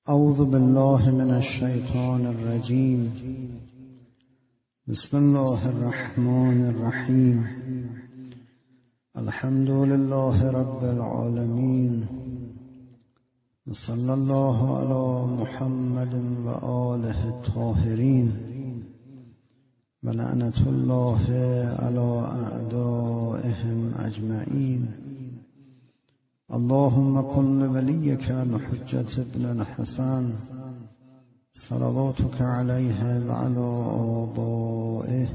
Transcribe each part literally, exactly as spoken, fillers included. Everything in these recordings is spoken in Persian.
أعوذ بالله من الشيطان الرجيم. بسم الله الرحمن الرحيم. الحمد لله رب العالمين، صلى الله على محمد وآله الطاهرين، ولعنة الله على أعدائهم أجمعين. اللهم كن لوليك الحجة ابن الحسن صلواتك عليه وعلى آبائه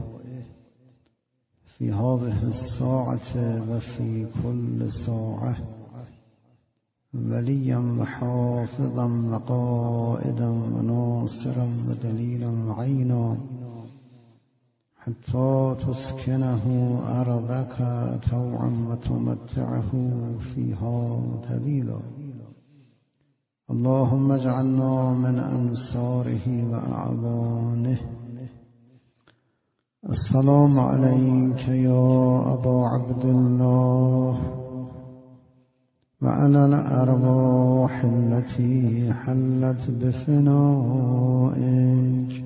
في هذه الساعة وفي كل ساعة وليا وحافظا وقائدا وناصرا ودليلا وعينا، حتى تسكنه أرضك طوعا وتمتعه فيها طويلا. اللهم اجعلنا من أنصاره وأعوانه. السلام عليك يا أبا عبد الله وعلى الأرواح التي حلت بفنائك.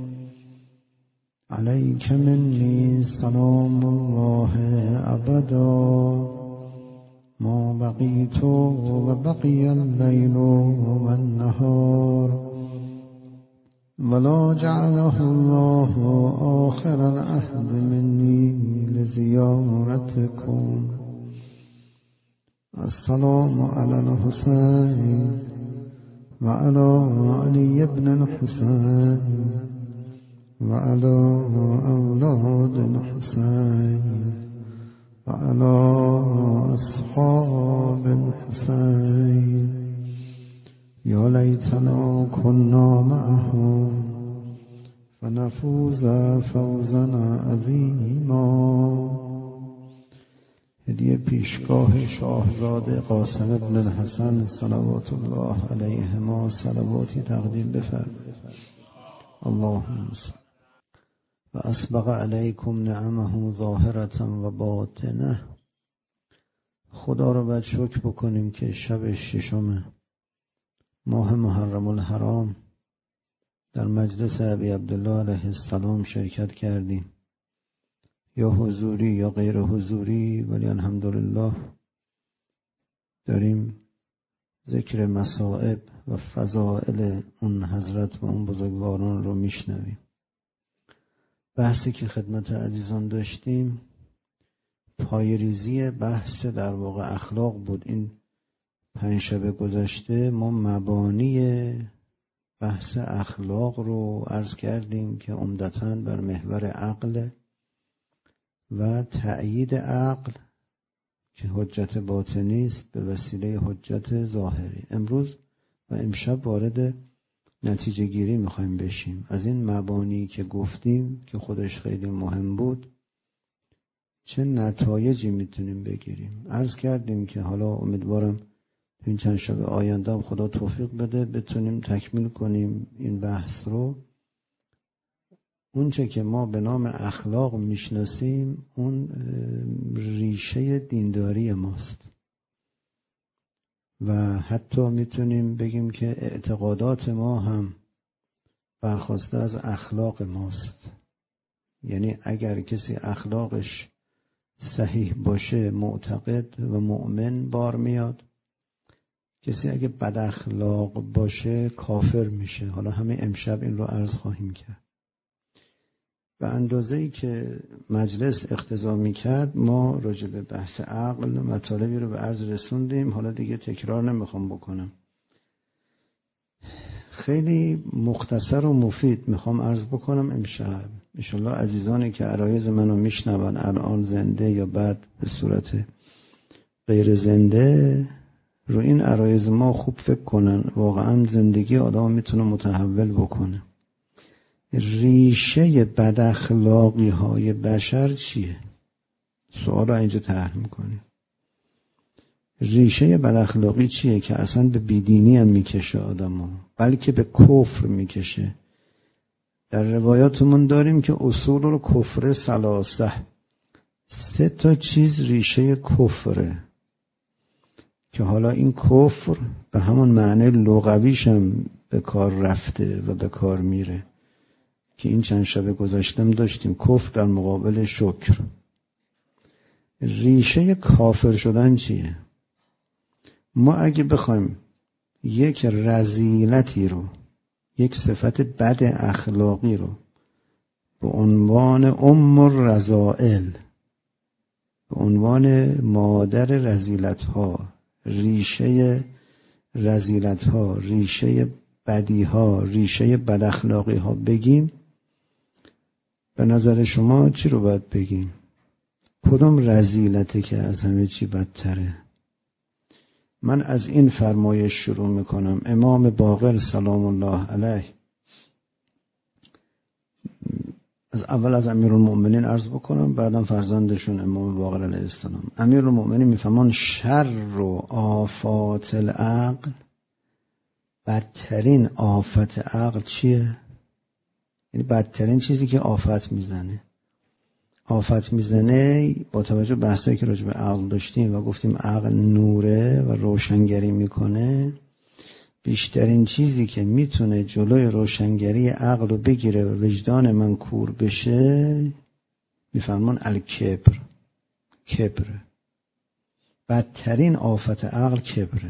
عليك مني سلام الله أبدا ما بقيت وبقي الليل والنهار، ولا جعله الله آخر العهد مني لزيارتكم. السلام على الحسين وعلى علي بن الحسين وعلى أولاد الحسين وعلى أصحاب الحسين. يا ليتنا كنا معهم فنفوز فوزا عظیما. هدیه پیشگاه شاهزاده قاسم بن الحسن صلوات الله علیهما صلواتی تقدیم بفرمایید. اللهم صل و اسبغ علیکم نعمه ظاهرة و باطنه. خدا رو باید شکر بکنیم که شب ششم ماه محرم الحرام در مجلس ابی عبدالله علیه السلام شرکت کردیم، یا حضوری یا غیر حضوری، ولی الحمدلله داریم ذکر مصائب و فضائل اون حضرت و اون بزرگواران رو میشنویم. بحثی که خدمت عزیزان داشتیم پایریزی بحث در واقع اخلاق بود. این پنج شب گذشته ما مبانی بحث اخلاق رو عرض کردیم که عمدتاً بر محور عقل و تأیید عقل که حجت باطنی است به وسیله حجت ظاهری. امروز و امشب وارد نتیجه گیری میخوایم بشیم از این مبانی که گفتیم که خودش خیلی مهم بود. چه نتایجی میتونیم بگیریم؟ عرض کردیم که حالا امیدوارم این چند شب آینده هم خدا توفیق بده بتونیم تکمیل کنیم این بحث رو. اون چه که ما به نام اخلاق میشناسیم اون ریشه دینداری ماست و حتی میتونیم بگیم که اعتقادات ما هم برخواسته از اخلاق ماست. یعنی اگر کسی اخلاقش صحیح باشه معتقد و مؤمن بار میاد، کسی اگه بد اخلاق باشه کافر میشه. حالا همه امشب این رو عرض خواهیم کرد. به اندازه‌ای که مجلس اقتضا می‌کرد ما راجع به بحث عقل مطالبی رو به عرض رسوندیم. حالا دیگه تکرار نمیخوام بکنم. خیلی مختصر و مفید میخوام عرض بکنم امشب. انشالله عزیزانی که عرایض منو میشنون الان زنده یا بعد به صورت غیر زنده رو این عرایض ما خوب فکر کنن. واقعا زندگی آدم میتونه متحول بکنه. ریشه بد اخلاقی های بشر چیه؟ سوال رو اینجا طرح میکنیم. ریشه بد اخلاقی چیه که اصلا به بیدینی هم میکشه آدمو، بلکه به کفر میکشه. در روایاتمون داریم که اصول الکفر ثلاثه، سه تا چیز ریشه کفره که حالا این کفر به همون معنی لغویش هم به کار رفته و به کار میره که این چند شب گذشتم داشتیم. کفر در مقابل شکر. ریشه کافر شدن چیه؟ ما اگه بخوایم یک رذیلتی رو، یک صفت بد اخلاقی رو به عنوان ام الرذائل، به عنوان مادر رذیلت‌ها، ریشه رذیلت‌ها، ریشه بدی‌ها، ریشه بد اخلاقی‌ها بگیم، به نظر شما چی رو باید بگیم؟ کدوم رذیلته که از همه چی بدتره؟ من از این فرمایش شروع میکنم. امام باقر سلام الله علیه، از اول از امیرالمؤمنین عرض بکنم، بعدم فرزندشون امام باقر علیه السلام. امیرالمؤمنین میفهمان شر و آفات العقل، بدترین آفت عقل چیه؟ یعنی بدترین چیزی که آفت میزنه. آفت میزنه با توجه به بحثایی که راجع به عقل داشتیم و گفتیم عقل نوره و روشنگری میکنه، بیشترین چیزی که میتونه جلوی روشنگری عقل رو بگیره و وجدان من کور بشه، میفرمان الکبر، کبر. بدترین آفت عقل کبره.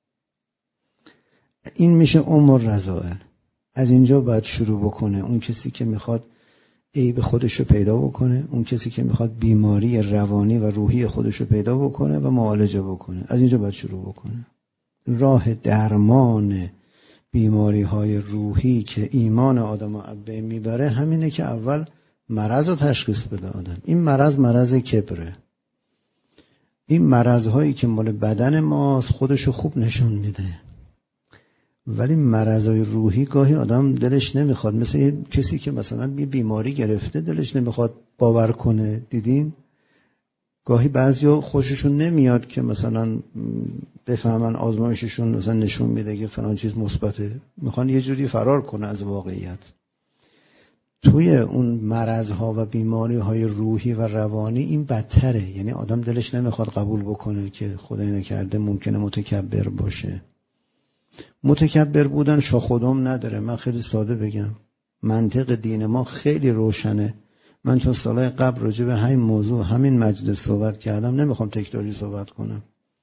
این میشه ام الرذائل. از اینجا باید شروع بکنه اون کسی که میخواد عیب خودشو پیدا بکنه، اون کسی که میخواد بیماری روانی و روحی خودشو پیدا بکنه و معالجه بکنه. از اینجا باید شروع بکنه. راه درمان بیماری های روحی که ایمان آدم از بین میبره همینه که اول مرض رو تشخیص بده آدم. این مرض مرض کبره. این مرض هایی که مال بدن ماست خودشو خوب نشون میده، ولی مرضای روحی گاهی آدم دلش نمیخواد. مثل کسی که مثلا یه بیماری گرفته دلش نمیخواد باور کنه. دیدین گاهی بعضیا خوششون نمیاد که مثلا بفهمن آزمایششون مثلا نشون میده که فلان چیز مثبته، میخوان یه جوری فرار کنه از واقعیت. توی اون مرضها و بیماریهای روحی و روانی این بدتره. یعنی آدم دلش نمیخواد قبول بکنه که خدای نکرده ممکنه متکبر باشه. متکبر بودن شاخودم نداره. من خیلی ساده بگم، منطق دین ما خیلی روشنه. من چون سالهای قبل راجع به همین موضوع همین مجلس صحبت کردم، نمیخوام تکراری صحبت کنم.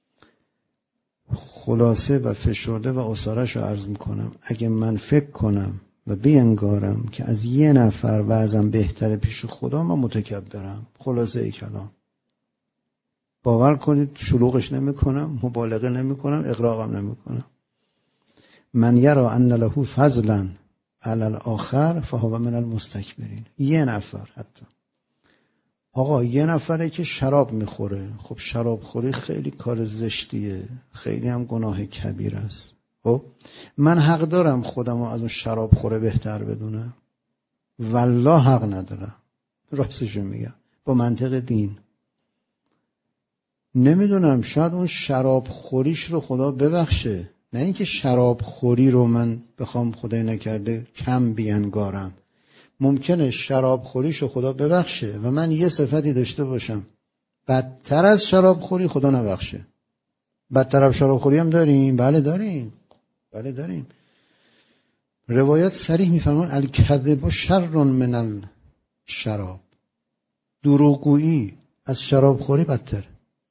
خلاصه و فشرده و اصارش رو عرض میکنم. اگه من فکر کنم و بینگارم که از یه نفر وضعم بهتره پیش خدا، من متکبرم. خلاصه ای کلام. باور کنید شلوغش نمیکنم، مبالغه نمیکنم، اغراقم نمیکنم. من یرا ان له فضلا علی الاخر فهو من المستکبرین. یه نفر حتی. آقا یه نفره که شراب میخوره، خب شراب خوری خیلی کار زشتیه، خیلی هم گناه کبیر است. خب من حق دارم خودم رو از اون شراب خوره بهتر بدونم؟ والله حق ندارم. راستشو میگم با منطق دین. نمیدونم، شاید اون شراب خوریش رو خدا ببخشه، نه اینکه شراب خوری رو من بخوام خدای نکرده کم بینگارم. ممکنه شراب خوریش رو خدا ببخشه و من یه صفتی داشته باشم بدتر از شراب خوری خدا نبخشه. بدتر از شراب خوری هم داریم؟ بله داریم، بله داریم. روایت صریح میفرمان الکذب شر من الشراب. دروغگویی از شراب خوری بدتر.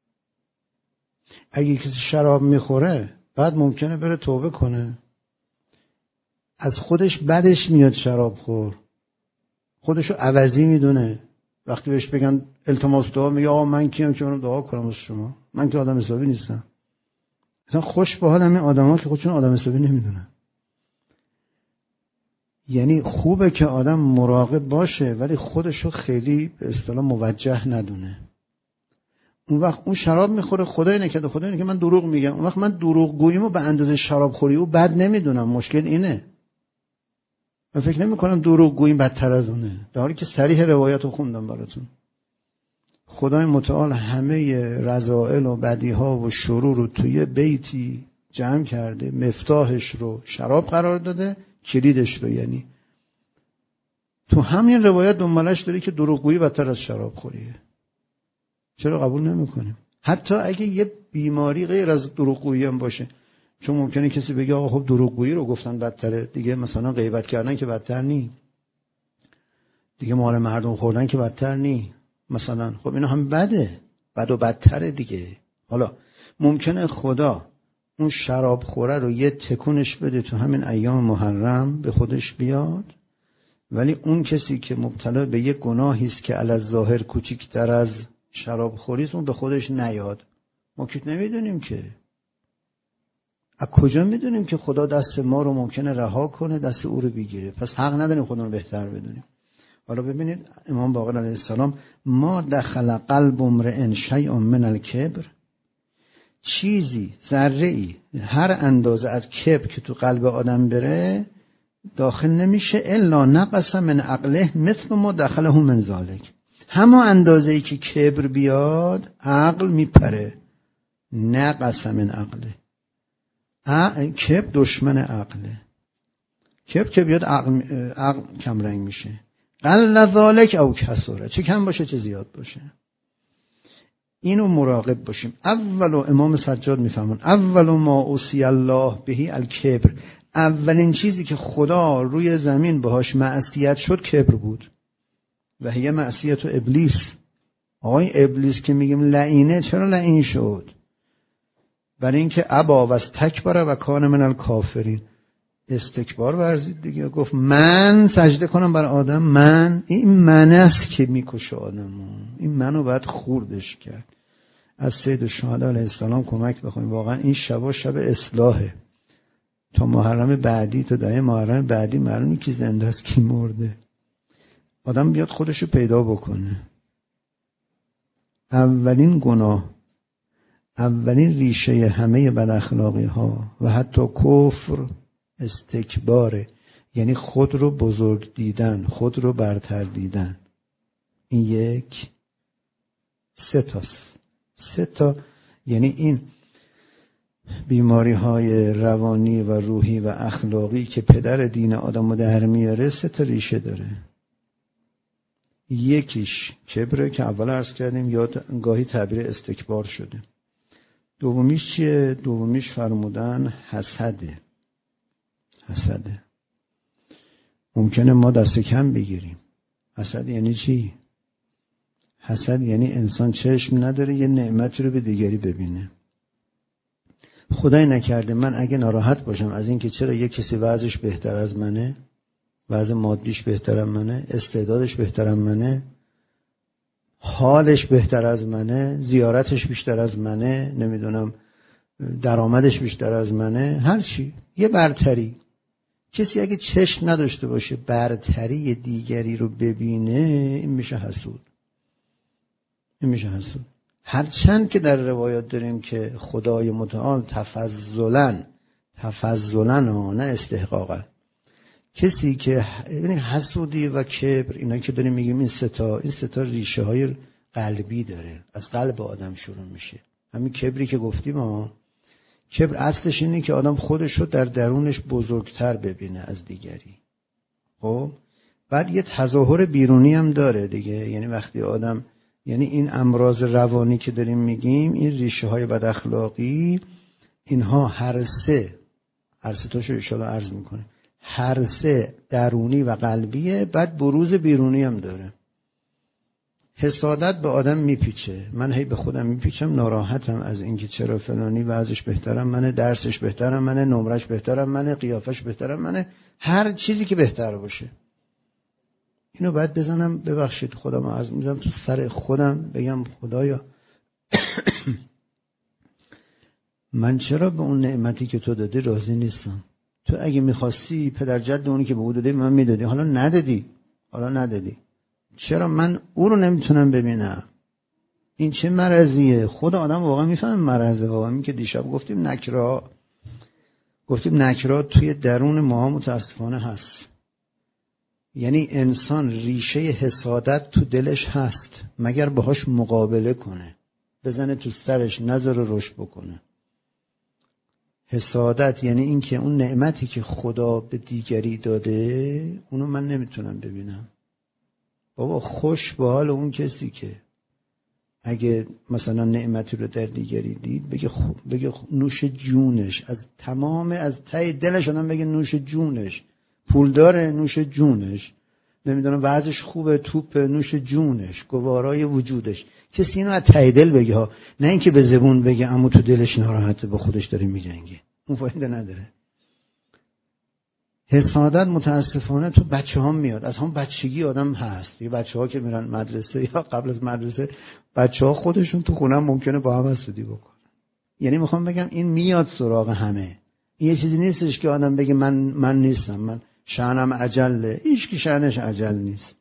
اگه کسی شراب میخوره بعد ممکنه بره توبه کنه، از خودش بدش میاد شراب خور، خودشو عوضی میدونه. وقتی بهش بگن التماس دعا میگه آقا من کیم که منم دعا کنم واسه شما؟ من که آدم حسابی نیستم. مثلا خوش به حال همین آدما که خودشون آدم حسابی نمیدونن. یعنی خوبه که آدم مراقب باشه ولی خودشو خیلی به اصطلاح موجه ندونه. اون وقت اون شراب میخوره، خدای نکرده خدای نکرده من دروغ میگم، اون وقت من دروغ گوییمو به اندازه شراب خوری او بد نمیدونم. مشکل اینه. من فکر نمی کنم دروغ گوییم بدتر از اونه، در حالی که صریح روایت رو خوندم براتون. خدای متعال همه رذائل و بدیها و شرور رو توی بیتی جمع کرده، مفتاحش رو شراب قرار داده، کلیدش رو یعنی تو همین روایت دنبالش داری که دروغگویی بدتر از شراب خوریه. چرا قبول نمی کنیم؟ حتی اگه یه بیماری غیر از دروغگویی هم باشه، چون ممکنه کسی بگه آقا خب دروغگویی رو گفتن بدتره دیگه، مثلا غیبت کردن که بدتر نی دیگه، مال مردم خوردن که بدتر نی مثلا، خب اینا هم بده، بد و بدتره دیگه. حالا ممکنه خدا اون شراب خوره رو یه تکونش بده تو همین ایام محرم به خودش بیاد، ولی اون کسی که مبتلا به یه گناهی است که علی ظاهر کوچیک‌تر از شراب خوری است اون به خودش نیاد. ما که نمیدونیم که، از کجا میدونیم که خدا دست ما رو ممکنه رها کنه دست او رو بگیره؟ پس حق نداریم خودمون رو بهتر بدونیم. حالا ببینید امام باقر علیه السلام، ما دخل قلب امرئ شیء من الکبر، چیزی ذره ای هر اندازه از کبر که تو قلب آدم بره داخل نمیشه الا نقص من عقله مثل ما دخله من ذالک، همه اندازه ای که کبر بیاد عقل میپره. نقص من عقله، کبر دشمن عقله، کبر که بیاد عقل, عقل کمرنگ میشه. قل ذالک او کسره، چه کم باشه چه زیاد باشه. اینو مراقب باشیم. اولو امام سجاد میفهمون اولو ما اوصی الله بهی الکبر، اولین چیزی که خدا روی زمین باهاش معصیت شد کبر بود. و هی معصیت و ابلیس. آقای ابلیس که میگیم لعینه، چرا لعین شد؟ برای اینکه ابا و استکبر و کان من الکافرین، استکبار ورزید دیگه، گفت من سجده کنم بر آدم. من، این من است که میکشه آدمو، این منو باید خوردش کرد. از سید الشهدا علیه السلام کمک بخوایم، واقعا این شبا شب اصلاحه. تا محرم بعدی، تا دهه محرم بعدی معلومه کی زنده است کی مرده. آدم بیاد خودشو پیدا بکنه. اولین گناه، اولین ریشه همه بد اخلاقی ها و حتی کفر استکباره، یعنی خود رو بزرگ دیدن، خود رو برتر دیدن. این یک سه تاست، سه تا، یعنی این بیماری های روانی و روحی و اخلاقی که پدر دین آدم رو در میاره سه تا ریشه داره. یکیش کبره که اول عرض کردیم، یا گاهی تعبیر استکبار شده. دومیش چیه؟ دومیش فرمودن حسده. حسده ممکنه ما دست کم بگیریم. حسد یعنی چی؟ حسد یعنی انسان چشم نداره یه نعمتی رو به دیگری ببینه. خدای نکرده من اگه ناراحت باشم از این که چرا یه کسی وضعش بهتر از منه، وضع مادیش بهتر از منه، استعدادش بهتر از منه، حالش بهتر از منه، زیارتش بیشتر از منه، نمیدونم درآمدش بیشتر از منه، هر چی، یه برتری. کسی اگه چشم نداشته باشه برتری دیگری رو ببینه، این میشه حسود. این میشه حسود. هرچند که در روایات داریم که خدای متعال تفضلاً تفضلاً نه استحقاقاً، کسی که یعنی حسودی و کبر، اینا که داریم میگیم این ستا این ستا ریشه های قلبی داره، از قلب آدم شروع میشه. همین کبری که گفتیم ها، کبر اصلش اینه که آدم خودش رو در درونش بزرگتر ببینه از دیگری. خب بعد یه تظاهر بیرونی هم داره دیگه، یعنی وقتی آدم، یعنی این امراض روانی که داریم میگیم، این ریشه های بد اخلاقی، اینها هر سه هر سه تاشو ان شاءالله عرض میکنه، هر سه درونی و قلبیه، بعد بروز بیرونی هم داره. حسادت به آدم میپیچه، من هی به خودم میپیچم، ناراحتم از اینکه چرا فلانی وضعش بهترم منه، درسش بهترم منه، نمرش بهترم منه، قیافش بهترم منه، هر چیزی که بهتر باشه. اینو باید بزنم، ببخشید خودم عرض میزنم تو سر خودم، بگم خدایا من چرا به اون نعمتی که تو دادی راضی نیستم؟ تو اگه میخواستی پدر جد اونی که به او دادی من میدادی، حالا ندادی، حالا ندادی، چرا من او رو نمیتونم ببینم؟ این چه مرضیه؟ خود آدم واقعا میفهمه مرضه. واقعا این که دیشب گفتیم نکرا گفتیم نکرا توی درون ما متاسفانه هست. یعنی انسان ریشه حسادت تو دلش هست، مگر باهاش مقابله کنه، بزنه تو سرش نذاره رشد بکنه. حسادت یعنی این که اون نعمتی که خدا به دیگری داده اونو من نمیتونم ببینم. بابا خوش به حال اون کسی که اگه مثلا نعمتی رو در دیگری دید بگه خب بگه خب نوش جونش، از تمام از ته دلش آدم بگه نوش جونش، پول داره نوش جونش، نمیدونم وضعش خوبه توپ نوش جونش، گوارای وجودش. کسی اینو از ته دل بگه ها، نه اینکه به زبون بگه اما تو دلش ناراحته با خودش داره میجنگه، اون فایده نداره. حسادت متاسفانه تو بچه ها میاد، از هم بچگی آدم هست. یه بچه ها که میرن مدرسه یا قبل از مدرسه بچه ها خودشون تو خونه ممکنه با هم حسودی بکنن. یعنی میخوام بگم این میاد سراغ همه. این یه چیزی نیستش که آدم بگه من من نیستم، من شأنم عجله. هیچ کی شأنش عجل نیست.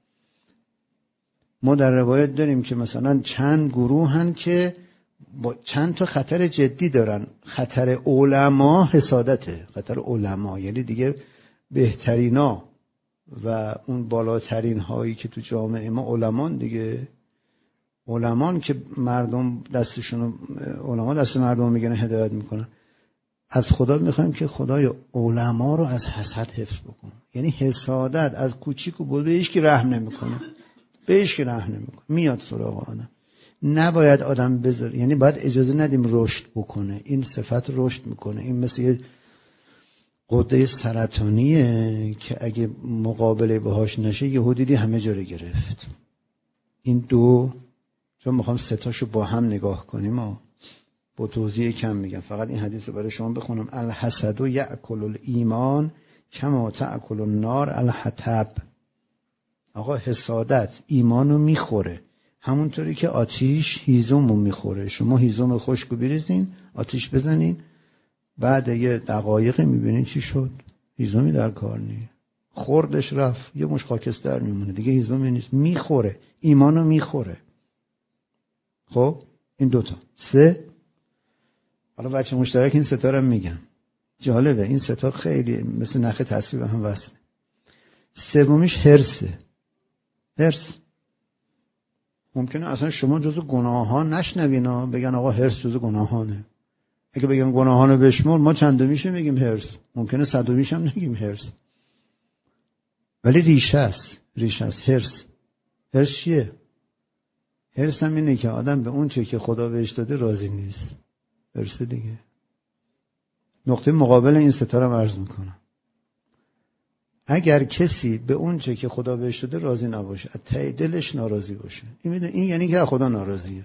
ما در روایت داریم که مثلا چند گروهن که با چند تا خطر جدی دارن. خطر علما حسادته، خطر علما یعنی دیگه بهترینا و اون بالاترین هایی که تو جامعه ما علمان دیگه، علمان که مردم دستشون، علما دست مردم میگن هدایت میکنن. از خدا میخوایم که خدای علما رو از حسد حفظ بکن. یعنی حسادت از کوچیک و بزرگ بهش که رحم نمیکنه، بهش که رحم نمیکنه، میاد سراغ آدم. نباید آدم بذاره، یعنی باید اجازه ندیم رشد بکنه. این صفت رشد میکنه. این مثل یه غده سرطانیه که اگه مقابله باهاش نشه یهو دیدی همه جا رو گرفت. این دو، چون میخوام سه تاشو با هم نگاه کنیم و با توضیح کم میگم، فقط این حدیث رو برای شما بخونم. الحسد یأکل الایمان کما تأکل النار الحطب. آقا حسادت ایمانو میخوره همونطوری که آتیش هیزمو میخوره. شما هیزم خشکو بریزین آتیش بزنین، بعد یه دقایقی میبینین چی شد؟ هیزمی در کار نیست، خوردش رفت، یه مش خاکستر میمونه دیگه، هیزمی نیست. میخوره، ایمانو میخوره. خب این دوتا. سه، حالا بچه مشترک این ستا رو میگم، جالبه این ستا خیلی مثل نخ تسبیح به هم وصله. سومیش هرسه. هرس ممکنه اصلا شما جزو گناهان نشنوینا، بگن آقا هرس جزو گناهانه. اگه بگم گناهانو بشمر، ما چندمیشه میگیم هرس، ممکنه صدومیش هم نگیم هرس، ولی ریشه است. ریشه است هرس. هرس چیه؟ هرس هم اینه که آدم به اون چه که خدا بهش داده راضی نیست. هرس دیگه. نقطه مقابل این ستاره رو عرض میکنم. اگر کسی به اون چه که خدا بهش داده راضی نباشه، از ته دلش ناراضی باشه، این میدونه این یعنی که خدا ناراضیه.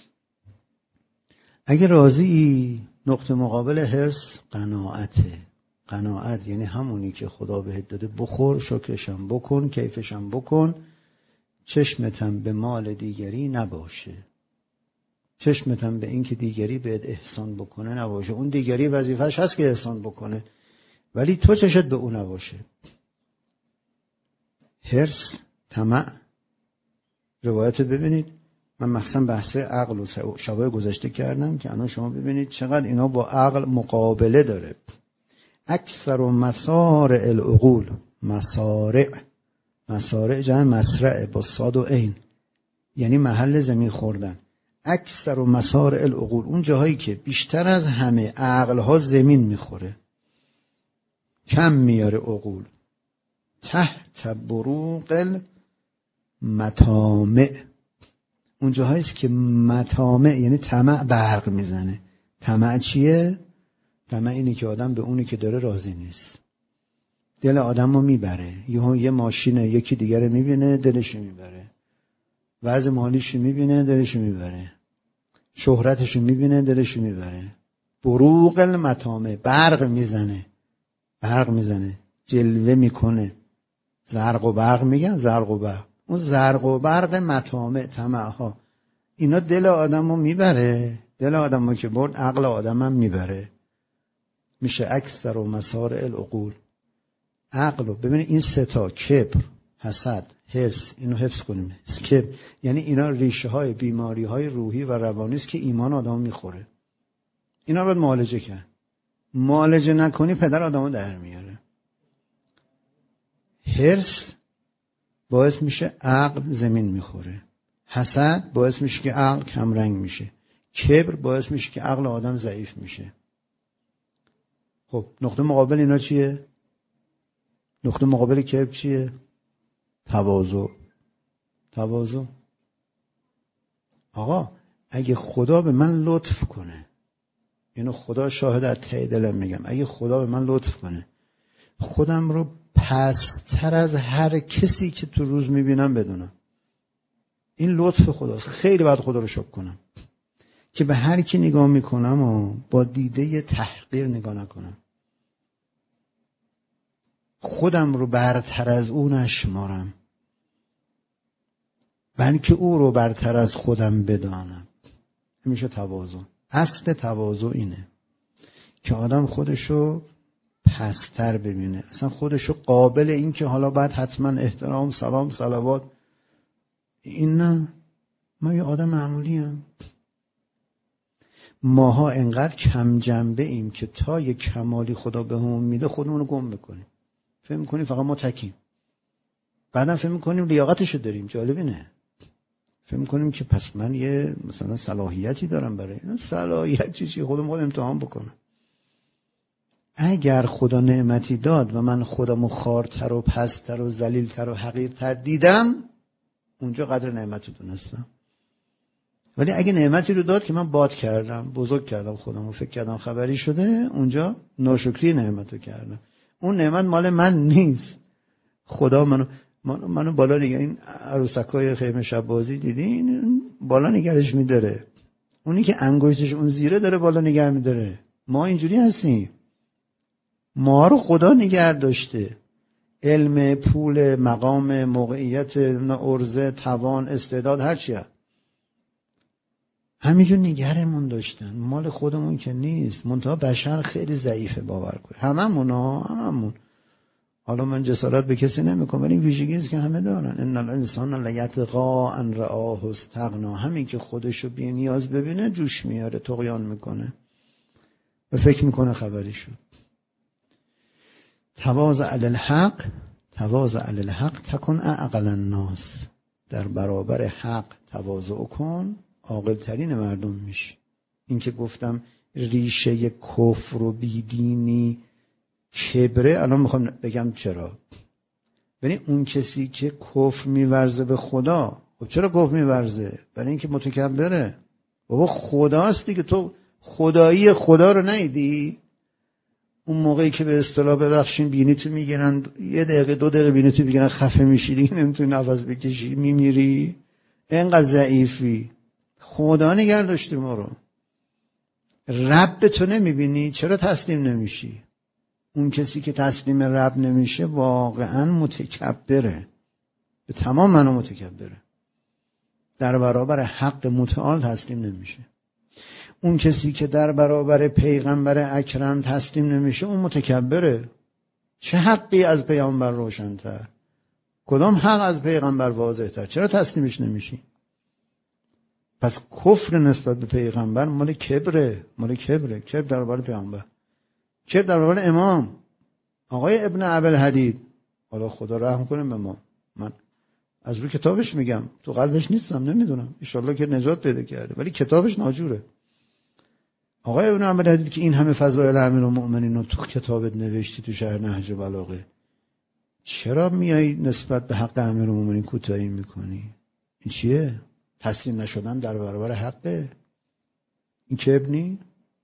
اگه راضی، نقطه مقابل هرس قناعته. قناعت یعنی همونی که خدا بهت داده بخور، شکرشم بکن، کیفشم بکن، چشمتم به مال دیگری نباشه، چشمتم به این که دیگری بهت احسان بکنه نباشه. اون دیگری وظیفه‌اش هست که احسان بکنه، ولی تو چشت به اون نباشه. هرس، طمع. روایت ببینید، من مخصوصا بحث عقل و شبای گذشته کردم که الان شما ببینید چقدر اینا با عقل مقابله داره. اکثر و مسارع العقول، مسارع، مسارع جمع مسرع با صاد و عین، یعنی محل زمین خوردن. اکثر و مسارع العقول، اون جاهایی که بیشتر از همه عقلها زمین میخوره، کم میاره عقول. تحت بروق المطامع، اون جاهاییست که مطامع یعنی طمع برق میزنه. طمع چیه؟ طمع اینه که آدم به اونی که داره راضی نیست، دل آدم رو میبره. یه یه ماشین یکی دیگر میبینه دلش میبره، وضع مالیش میبینه دلش میبره، شهرتش میبینه دلش میبره. بروق المطامع، برق میزنه، برق میزنه، جلوه میکنه. زرق و برق میگن، زرق و برق. اون زرق و برق مطامع، طمع ها، اینا دل آدمو میبره. دل آدمو که برد عقل آدمم میبره. میشه اکثر و مسارع العقول. عقلو ببینید این سه تا، کبر، حسد، حرص، اینو حفظ کنیم. کبر یعنی اینا ریشه های بیماری های روحی و روانی است که ایمان آدمو میخوره. اینا رو باید معالجه کرد. معالجه نکنی پدر آدمو در میاره. حرص باعث میشه عقل زمین میخوره. حسد باعث میشه که عقل کمرنگ میشه. کبر باعث میشه که عقل آدم ضعیف میشه. خب نقطه مقابل اینا چیه؟ نقطه مقابل کبر چیه؟ تواضع. تواضع. آقا اگه خدا به من لطف کنه، اینو خدا شاهد از ته دلم میگم، اگه خدا به من لطف کنه خودم رو پست‌تر از هر کسی که تو روز میبینم بدونم، این لطف خداست. خیلی باید خدا رو شکر کنم که به هر کی نگاه میکنم و با دیده تحقیر نگاه نکنم، خودم رو برتر از او نشمارم، بلکه او رو برتر از خودم بدانم. همیشه تواضع. اصل تواضع اینه که آدم خودشو پستر ببینه، اصلا خودشو قابل این که حالا باید حتما احترام، سلام، صلوات، این نه. من یه آدم معمولی ام. ماها انقدر کم جنبه ایم که تا یه کمالی خدا به همون میده خودمونو گم بکنیم، فکر میکنیم فقط ما تکیم، بعدم فکر میکنیم لیاقتشو داریم. جالب اینه، فکر میکنیم که پس من یه مثلا صلاحیتی دارم برای این. صلاحیت چیزی خودم خود امتحان بکنم. اگر خدا نعمتی داد و من خودمو خارتر و پستر و ذلیلتر و حقیرتر دیدم، اونجا قدر نعمتو دونستم. ولی اگه نعمتی رو داد که من باد کردم، بزرگ کردم خودمو، فکر کردم خبری شده، اونجا ناشکری نعمتو کردم. اون نعمت مال من نیست. خدا منو منو, منو بالا نگه. این عروسکای خیمه شب بازی دیدین؟ بالا نگرش میداره. اونی که انگشتش اون زیره داره بالا نگه میداره. ما اینجوری هستیم. ما رو خدا نگه داشته. علم، پول، مقام، موقعیت، عرضه، توان، استعداد، هر چی هست همینجور نگرمون داشتن. مال خودمون که نیست. منتها بشر خیلی ضعیفه، باور کنید. هممون ها هممون. حالا من جسارت به کسی نمیکنم، ولی این ویژگی است که همه دارن. ان الانسان لیطغی ان رآه استغنی. همین که خودشو بی نیاز ببینه جوش میاره، طغیان میکنه و فکر میکنه خبری شد. تواضع علی الحق، تواضع علی الحق تکن اعقل الناس. در برابر حق تواضع کن، عاقل ترین مردم میشی. این که گفتم ریشه کفر و بیدینی کبره، الان میخوام بگم چرا. یعنی اون کسی که کفر میورزه به خدا، خب چرا کفر میورزه؟ برای اینکه متکبره. بابا خداست دیگه، تو خدایی خدا رو ندیدی؟ اون موقعی که به اصطلاح ببخشین بینی تو میگیرن، یه دقیقه دو دقیقه بینی تو میگیرن، خفه میشی دیگه، نمیتونی نفس بکشی، میمیری، اینقدر ضعیفی. خدا نگه داشته ما رو. رب تو نمیبینی؟ چرا تسلیم نمیشی؟ اون کسی که تسلیم رب نمیشه واقعا متکبره، به تمام معنا متکبره. در برابر حق متعال تسلیم نمیشه. اون کسی که در برابر پیغمبر اکرم تسلیم نمیشه اون متکبره. چه حقی از پیغمبر روشن‌تر؟ کدام حق از پیغمبر واضح‌تر؟ چرا تسلیمش نمیشی؟ پس کفر نسبت به پیغمبر مال کبره، مال کبره. کبر در برابر پیغمبر، کبر در برابر امام آقای ابن ابوالحدید. حالا خدا رحم کنه به ما، من از رو کتابش میگم، تو قلبش نیستم، نمیدونم، ان شاءالله که نجات پیدا کرده، ولی کتابش ناجوره. آقای ابن ابوالحدید که این همه فضائل امیرالمؤمنین رو تو کتابت نوشتی، تو شرح نهج بلاغه، چرا میای نسبت به حق امیرالمؤمنین کوتاهی میکنی؟ این چیه؟ تسلیم نشدن در برابر حقه؟ این که ابنی؟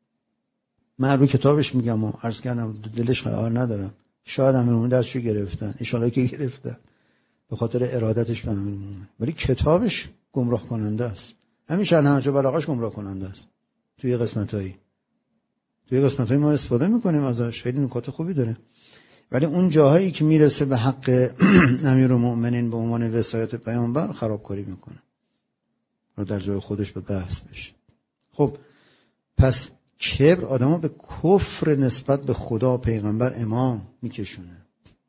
من رو کتابش میگم و عرض کردم دلش قرار ندارم. شاید امیرالمؤمنین دستشو گرفتن، ان شاءالله که گرفتن به خاطر ارادتش به امیرالمؤمنین، ولی کتابش گمراه کننده است. همین شرح نهج بلاغه‌اش گمراه کننده است. توی قسمتایی توی قسمتایی ما استفاده میکنیم ازش، خیلی نکات خوبی داره، ولی اون جاهایی که میرسه به حق امیرالمؤمنین به عنوان وصایت پیامبر خرابکاری میکنه، رو در جای خودش به بحث بشه. خب پس کبر آدمو به کفر نسبت به خدا، پیغمبر، امام میکشونه.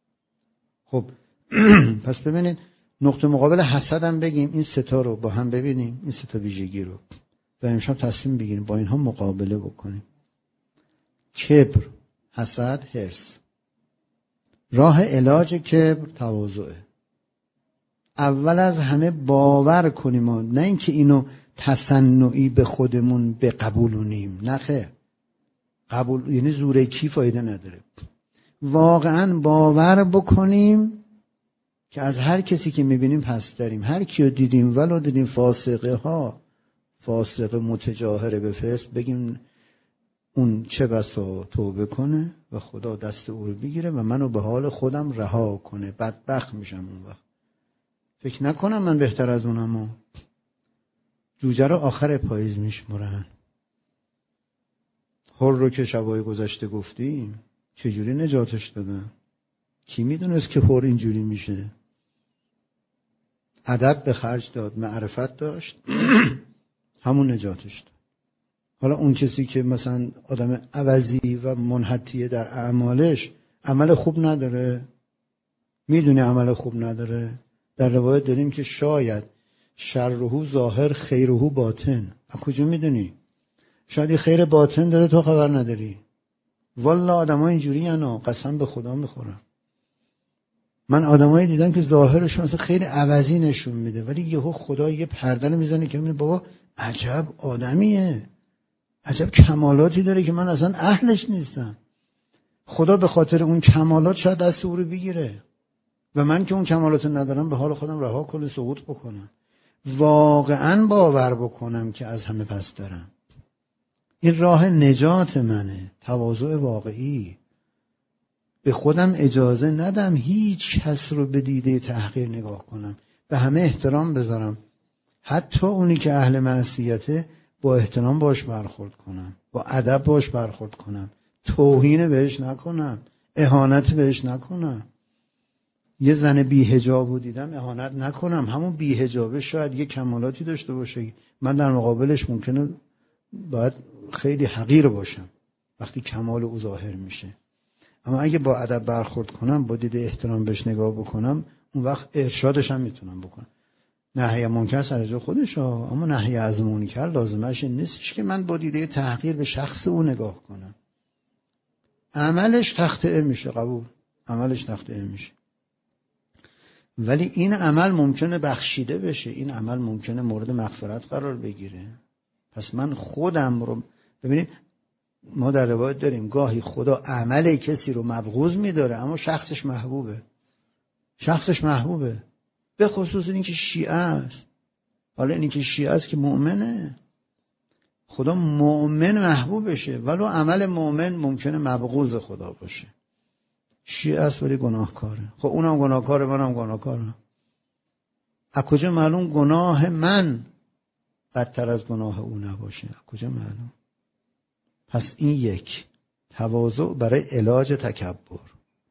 خب پس ببینید نقطه مقابل حسد هم بگیم، این ستا رو با هم ببینیم، این ستا ویژگی رو و امشب تصمیم بگیریم با اینها مقابله بکنیم. کبر، حسد، حرص. راه علاج کبر تواضعه. اول از همه باور کنیم، نه اینکه اینو تصنعی به خودمون بقبولونیم، نه خیر. قبول یعنی زوره کی فایده نداره. واقعا باور بکنیم که از هر کسی که میبینیم پس داریم. هر کیو دیدیم ولو دیدیم فاسقه ها فاسق متجاهر به فسق بگیم اون چه بسا توبه کنه و خدا دست او رو بگیره و منو به حال خودم رها کنه، بدبخت میشم اون وقت. فکر نکنم من بهتر از اونم. جوجه رو آخر پاییز میشمرن. هر رو که شبای گذشته گفتیم چجوری نجاتش دادن؟ کی میدونست که هر اینجوری میشه؟ ادب به خرج داد، معرفت داشت، همون نجاتش داد. حالا اون کسی که مثلا آدم عوضی و منحطیه در اعمالش، عمل خوب نداره، میدونه عمل خوب نداره. در روایت داریم که شاید شرهو ظاهر خیرهو باطن. از کجا میدونی؟ شاید خیر باطن داره تو خبر نداری. والله آدم‌ها اینجوری انا، قسم به خدا میخورم. من آدمایی دیدم که ظاهرشون اصلا خیلی عوضی نشون میده، ولی یهو خدا یه پرده میزنه که میبینه بابا عجب آدمیه، عجب کمالاتی داره که من اصلا اهلش نیستم. خدا به خاطر اون کمالات شاید دست او رو بگیره و من که اون کمالات ندارم به حال خودم رها کنم، سقوط بکنم، واقعا باور بکنم که از همه پس دارم. این راه نجات منه، تواضع واقعی. به خودم اجازه ندم هیچ کس رو به دیده تحقیر نگاه کنم، به همه احترام بذارم، حتی اونی که اهل معصیته با احترام باش برخورد کنم، با ادب باش برخورد کنم، توهین بهش نکنم، اهانت بهش نکنم. یه زن بی‌حجاب دیدم اهانت نکنم، همون بی‌حجابه شاید یه کمالاتی داشته باشه، من در مقابلش ممکنه باید خیلی حقیر باشم وقتی کمال او ظاهر میشه. اما اگه با ادب برخورد کنم، با دید احترام بهش نگاه بکنم، اون وقت ارشادش هم میتونم بکنم. نهی منکر سر جای خودشه، اما نهی از منکر لازمش این نیستش که من با دیده تحقیر به شخص او نگاه کنم. عملش تخطئه میشه، قبول، عملش تخطئه میشه، ولی این عمل ممکنه بخشیده بشه، این عمل ممکنه مورد مغفرت قرار بگیره. پس من خودم رو ببینید، ما در روایت داریم گاهی خدا عمل کسی رو مبغوض میداره اما شخصش محبوبه، شخصش محبوبه، به خصوص این که شیعه است. حالا این که شیعه است که مؤمنه، خدا مؤمن محبوبشه، ولو عمل مؤمن ممکنه مبغوض خدا باشه. شیعه است ولی گناهکاره. خب اونم گناهکاره، منم گناهکارم. از کجا معلوم گناه من بدتر از گناه او نباشه؟ از کجا معلوم؟ پس این یک، تواضع برای علاج تکبر.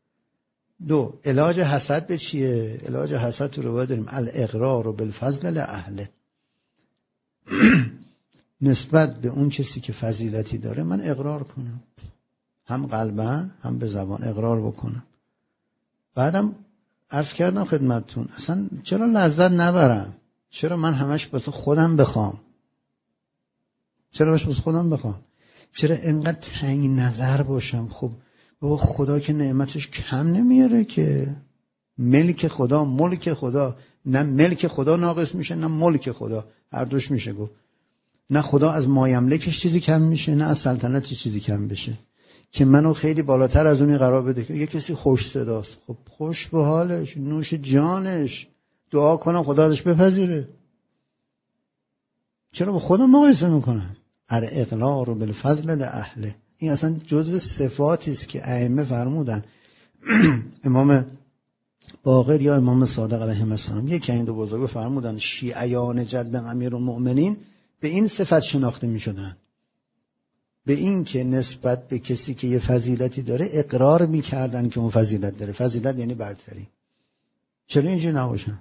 دو، علاج حسد به چیه؟ علاج حسد تو روایت داریم الاقرار بالفضل لاهله. نسبت به اون کسی که فضیلتی داره من اقرار کنم، هم قلبا هم به زبان اقرار بکنم. بعدم عرض کردم خدمتتون اصلا چرا لذت نبرم؟ چرا من همش واسه خودم بخوام؟ چرا همش واسه خودم بخوام؟ چرا اینقدر تنگ نظر باشم؟ خب بابا خدا که نعمتش کم نمیاره که. ملک خدا، ملک خدا، نه ملک خدا ناقص میشه نه ملک خدا، هر دوش میشه گفت. نه خدا از مایملکش چیزی کم میشه نه از سلطنتش چیزی کم بشه که منو خیلی بالاتر از اونی قرار بده که یه کسی خوش صداست. خب خوش به حالش، نوش جانش، دعا کنم خدا ازش بپذیره. چرا با خودم مقایسه میکنم؟ ار اقرار بالفضل لاهله. این اصلا جزو صفاتی است که ائمه فرمودن. امام باقر یا امام صادق علیه السلام، یکی این دو بزرگ فرمودن شیعیان جد امیرالمؤمنین به این صفت شناخته میشدن، به این که نسبت به کسی که یه فضیلتی داره اقرار میکردن که اون فضیلت داره. فضیلت یعنی برتری. چرا اینجوری نباشن؟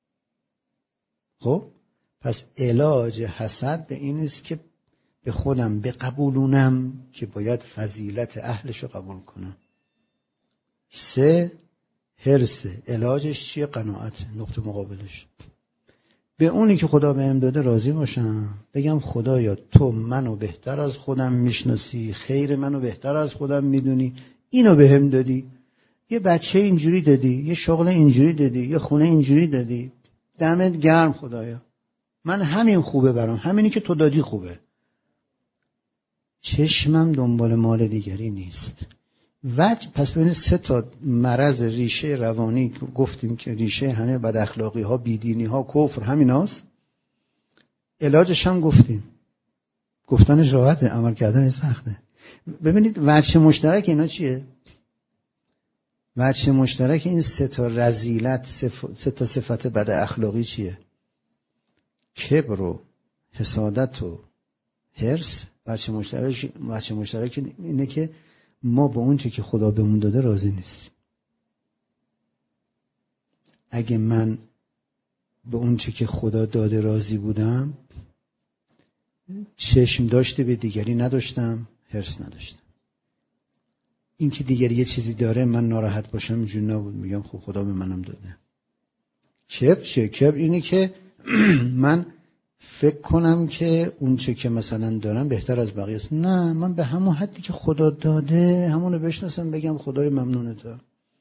خب پس علاج حسد به این است که به خودم بقبولونم که باید فضیلت اهلش رو قبول کنم. سه، حرص. علاجش چیه؟ قناعت. نقطه مقابلش به اونی که خدا بهم داده راضی باشم، بگم خدایا تو منو بهتر از خودم میشناسی، خیر منو بهتر از خودم میدونی، اینو بهم دادی، یه بچه اینجوری دادی، یه شغل اینجوری دادی، یه خونه اینجوری دادی، دمت گرم خدایا، من همین خوبه برام، همینی که تو دادی خوبه. چشمم دنبال مال دیگری نیست. وجه پس ببینید سه تا مرض ریشه روانی گفتیم که ریشه همه بد اخلاقی ها، بیدینی ها، کفر همیناست. علاجش هم گفتیم، گفتنش راحته، عمل کردنش سخته. ببینید وجه مشترک اینا چیه؟ وجه مشترک این سه تا رذیلت، سه تا صفت بد اخلاقی چیه؟ کبر و حسادت و حرص. وجه مشترک وجه مشترک اینه که ما با اون چه که خدا بهمون داده راضی نیستیم. اگه من به اون چه که خدا داده راضی بودم، چشم داشته به دیگری نداشتم، حرص نداشتم. این که دیگری یه چیزی داره من ناراحت باشم اینجوری نبود، میگم خب خدا به منم داده. کبر چه؟ کبر اینه که من فکر کنم که اون چه که مثلا دارم بهتر از بقیه است. نه، من به همون حدی که خدا داده همونو بشناسم، بگم خدای ممنون تو.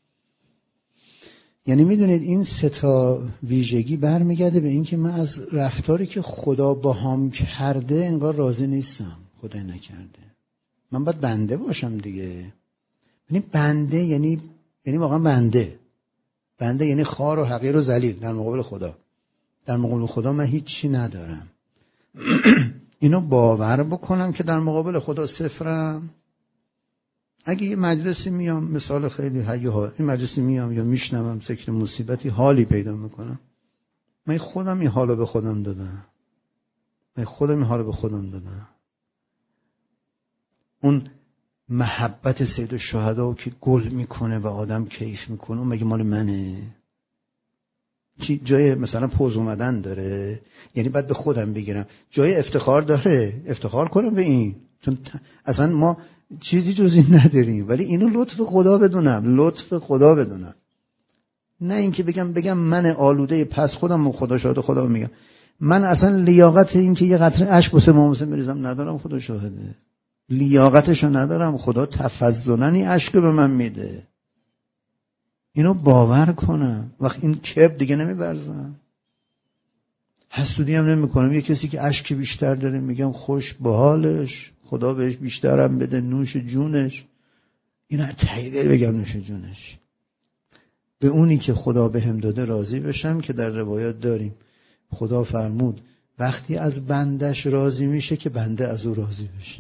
یعنی میدونید این سه تا ویژگی برمیگرده به این که من از رفتاری که خدا باهام کرده انگار راضی نیستم. خدای نکرده. من باید بنده باشم دیگه. یعنی بنده یعنی یعنی واقعا بنده. بنده یعنی خوار و حقیر و ذلیل در مقابل خدا. در مقابل خدا من هیچی ندارم. اینو باور بکنم که در مقابل خدا صفرم. اگه یه مجلسی میام، مثال خیلی هیه ها، این مجلسی میام یا میشنوم ذکر مصیبتی، حالی پیدا میکنم، من خودم این حالو به خودم دادم. من خودم این حالو به خودم دادم. اون محبت سید الشهدا که گل میکنه و آدم کیف میکنه، اون مگه مال منه؟ چی جای مثلا پوز اومدن داره؟ یعنی باید به خودم بگیرم. جای افتخار داره، افتخار کنم به این، چون اصلا ما چیزی جز این نداریم. ولی اینو لطف خدا بدونم، لطف خدا بدونم، نه اینکه بگم بگم من آلوده پس خودم و خدا شاهد. خدا میگم من اصلا لیاقت این که یه قطره اشک واسه امام حسین بریزم ندارم، خدا شاهده. لیاقتشو ندارم. خدا تفضلاً این اشک به من میده. اینو باور کنم، وقت این کبر دیگه نمیبرزم، حسودی هم نمی کنم. یه کسی که اشک بیشتر داره میگم خوش به حالش، خدا بهش بیشترم بده، نوش جونش. اینا تاییده بگم نوش جونش. به اونی که خدا بهم داده راضی بشم که در روایات داریم خدا فرمود وقتی از بندش راضی میشه که بنده از او راضی بشه.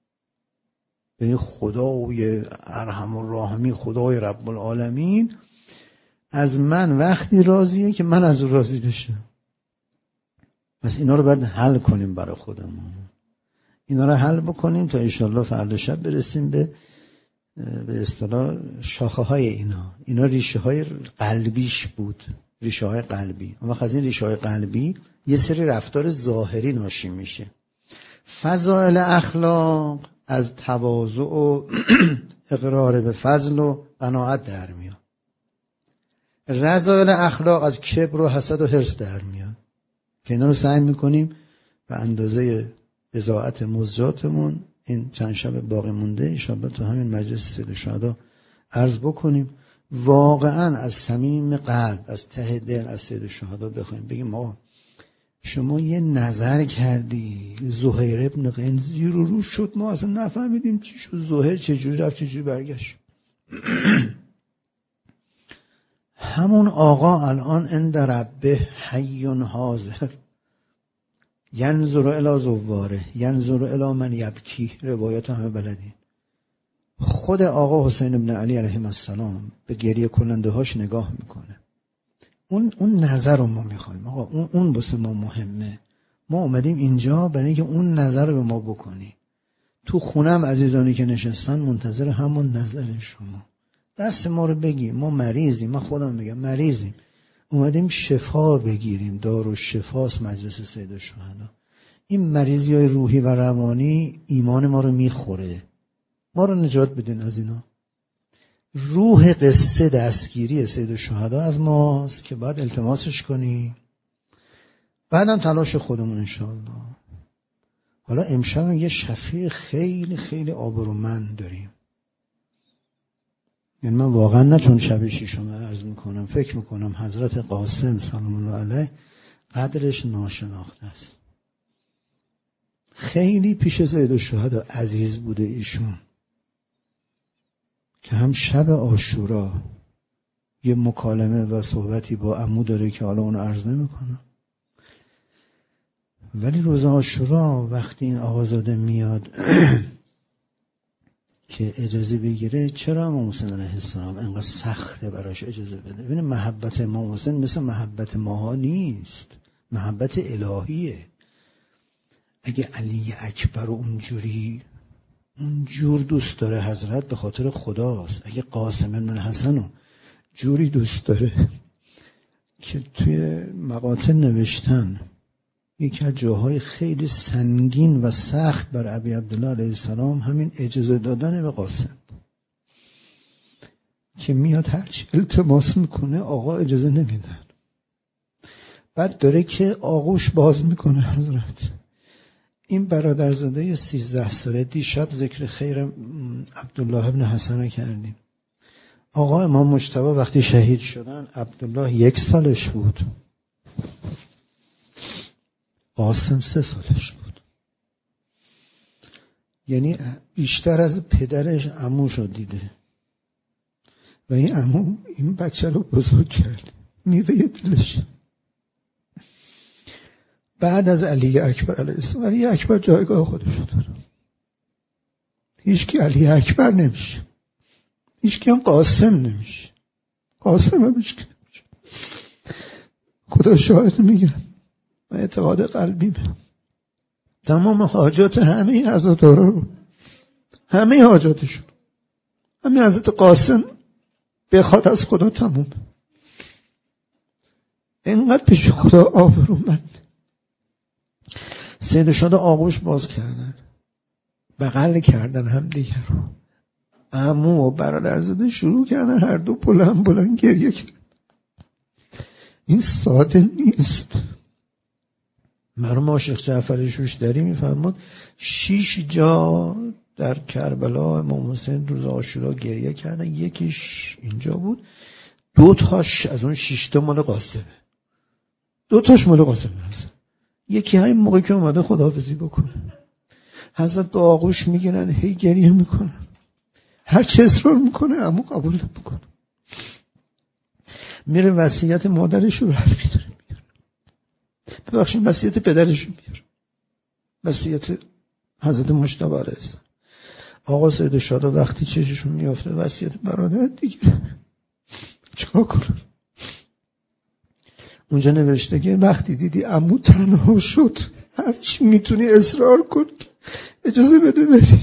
به خدای ارحم الراحمین، خدای رب العالمین از من وقتی راضیه که من از او راضی بشم. پس اینا رو باید حل کنیم برای خودمون. اینا رو حل بکنیم تا انشالله فردا شب برسیم به به اصطلاح شاخه های اینا. اینا ریشه های قلبیش بود، ریشه های قلبی. اما از این ریشه های قلبی یه سری رفتار ظاهری ناشی میشه. فضائل اخلاق از تواضع و اقرار به فضل و قناعت در میاد. رذائل اخلاق از کبر و حسد و حرص در میاد که اینا رو سعی میکنیم به اندازه بضاعت مزجاتمون این چند شب باقی مونده انشاءالله تو همین مجلس سید الشهدا عرض بکنیم. واقعا از صمیم قلب، از ته دل از سید الشهدا بخوایم بگیم آقا شما یه نظر کردی زهیر ابن قنزی رو رو شد، ما اصلا نفهمیدیم چی شد، زهیر چجوری رفت چجوری برگشت. همون آقا الان عند ربه حی حاضر ینظر الی زواره ینظر الی من یبکی. روایات همه بلدین. خود آقا حسین ابن علی علیه السلام به گریه کننده هاش نگاه میکنه. اون اون نظر رو ما میخوایم آقا، اون اون واسه ما مهمه. ما اومدیم اینجا برای اینکه اون نظر رو به ما بکنی. تو خونم عزیزانی که نشستن منتظر همون نظر شما. دست ما رو بگیم، ما مریضیم، من خودم میگم مریضیم، اومدیم شفا بگیریم. دار و شفاست مجلس سید الشهدا. این مریضی های روحی و روانی ایمان ما رو میخوره. ما رو نجات بدین از اینا. روح قصه دستگیری سید الشهدا از ماست که باید التماسش کنی، بعدم تلاش خودمون انشاءالله. حالا امشب یه شفیع خیلی خیلی آبرومند داریم. یعنی من واقعا نه چون شب شیشم عرض میکنم، فکر میکنم حضرت قاسم سلام الله علیه قدرش ناشناخته است. خیلی پیش سید الشهدا عزیز بوده ایشون که هم شب عاشورا یه مکالمه و صحبتی با عمو داره که حالا اونو عرض نمیکنم ولی روز عاشورا وقتی این آقازاده میاد که اجازه بگیره، چرا امام حسین علیه السلام انقدر سخته براش اجازه بده؟ ببین محبت امام حسین مثل محبت ماها نیست، محبت الهیه. اگه علی اکبر اونجوری اونجور دوست داره حضرت، به خاطر خداست. اگه قاسم بن حسن جوری دوست داره که توی مقاطع نوشتن یکی از جاهای خیلی سنگین و سخت بر ابی عبدالله علیه السلام همین اجازه دادن به قاسم، که میاد هرچی التماس میکنه آقا اجازه نمیدن. بعد داره که آغوش باز میکنه حضرت. این برادرزاده سیزده ساله، دیشب ذکر خیر عبدالله ابن حسن کردیم. آقا امام مجتبی وقتی شهید شدن عبدالله یک سالش بود، قاسم سه سالش بود. یعنی بیشتر از پدرش عموشو دیده و این عمو این بچه رو بزرگ کرد، میوه دلش. بعد از علی اکبر علیه السلام، علی اکبر جایگاه خودشو داره، هیچ کی علی اکبر نمیشه، هیچ کی هم قاسم نمیشه، قاسم هم هیچ کی نمیشه. خدا شاهد میگم من اعتقاد قلبی به تمام حاجات همه عزادارا رو، همه حاجاتشون، همه حضرت قاسم بخواد از خدا تموم، اینقدر پیش خدا آبرومند. سید شاد آغوش باز کردن، بغل کردن هم دیگر رو، عمو و برادرزاده شروع کردن هر دو بلند بلند گریه کردن. این ساده نیست. مرحوم عاشق جعفر شوشتری میفرماد شش جا در کربلا امام حسین روز عاشورا گریه کردن، یکیش اینجا بود، دو تاش از اون شش تا مال قاسمه، دو تاش مال قاسمه هست. یکی همین موقع که اومده خداحافظی بکنه، حضرت به آغوش میگیرن، هی گریه میکنن، هر چه اصرار میکنه عمو قبول نمیکنه، میره وصیت مادرش رو برمی‌داره میاره، ببخشید وصیت پدرش رو میاره، وصیت حضرت مجتبی علیه السلام. آقا سید شادا وقتی چششون میافته وصیت برادر دیگه چیکار کنه؟ اونجا نوشته که وقتی دیدی عمو تنها شد هر چی میتونی اصرار کن اجازه بده بری.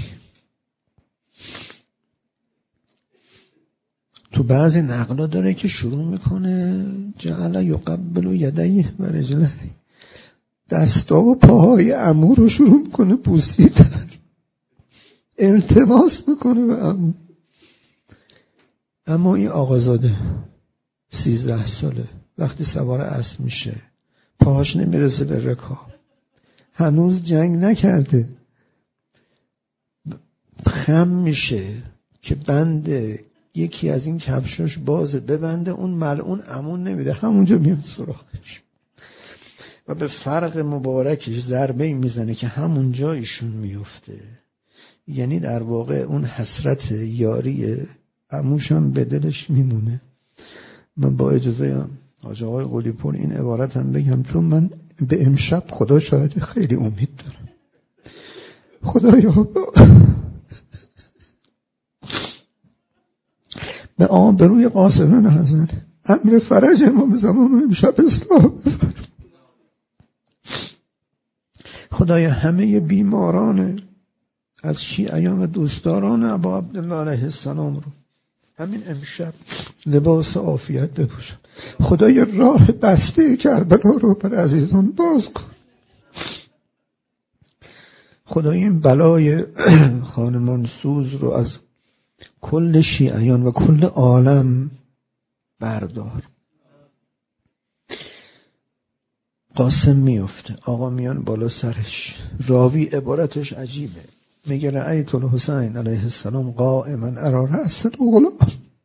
تو بعضی نقلا داره که شروع میکنه جعل یقبل یدیه و رجلیه، دستا و پاهای عمو رو شروع میکنه بوسیدن، التماس میکنه به عمو. اما این آقازاده سیزده ساله وقتی سوار اسب میشه پاهاش نمیرسه به رکاب، هنوز جنگ نکرده، خم میشه که بند یکی از این کفشاش بازه ببنده، اون ملعون عمون نمیده، همونجا میاد سراغش و به فرق مبارکش ضربه میزنه که همونجا ایشون میفته. یعنی در واقع اون حسرت یاری عموش هم به دلش میمونه. من با اجازه حاج آقای قلی پور این عبارت هم بگم، چون من به امشب خدا شاید خیلی امید دارم. خدایا به آن به روی قاسم بن حسن امر فرج امام زمان امشب اصلاح بفرما. خدایا همه بیماران از شیعیان و دوستداران ابا عبدالله علیه السلام رو همین امشب لباس عافیت بپوشن. خدایا راه بسته کربلا رو بر عزیزان باز کن. خدایا این بلای خانمان سوز رو از کل شیعیان و کل عالم بردار. قاسم میفته، آقا میان بالا سرش، راوی عبارتش عجیبه، میگه رأیت الحسین علیه السلام قائما ارا رأس الغلام،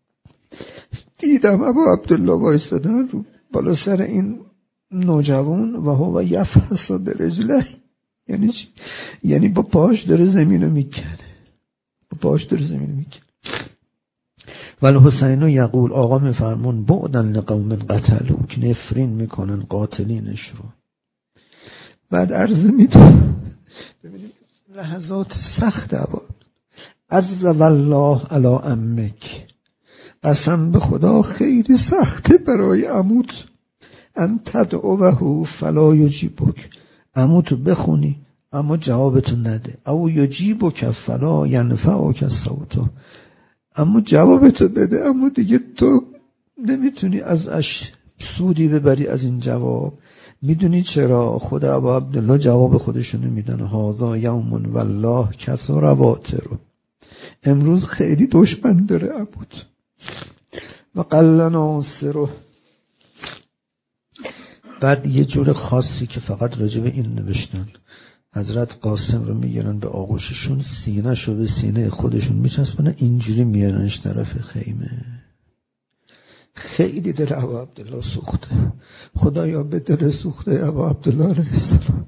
دیدم ابا عبدالله وایستادن رو بالا سر این نوجوان و هو یفحص برجله، یعنی چی؟ یعنی با پاش داره زمینو میکنه، با پاش داره زمینو میکنه. ولی حسین یقول، آقا میفرمون بعدن لقوم قتلو، که نفرین میکنن قاتلینش رو. بعد عرض میدونم ببینیم لحظات سخت عباد. عز والله علی امک، قسم به خدا خیلی سخته برای عموت. ان تدعوه فلا یجیبک، عموتو بخونی اما جوابتو نده. او یجیبک فلا ینفعک صوتو، اما جوابتو بده اما دیگه تو نمیتونی ازش سودی ببری از این جواب. میدونی چرا؟ خود ابا عبدالله جواب خودشو نمیدن. هذا یوم والله کسر واترو، امروز خیلی دشمن داره عبود و قل ناصرو. بعد یه جور خاصی که فقط راجع به این نوشتن، حضرت قاسم رو میگیرن به آغوششون، سینه شو به سینه خودشون میچسبونن، اینجوری میارنش طرف خیمه. خیلی دل ابا عبدالله سوخته. خدایا به دل سوخته ابا عبدالله علیه السلام،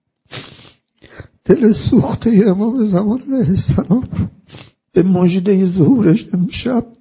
دل سوخته امام زمان علیه السلام به مژده ظهورش امشب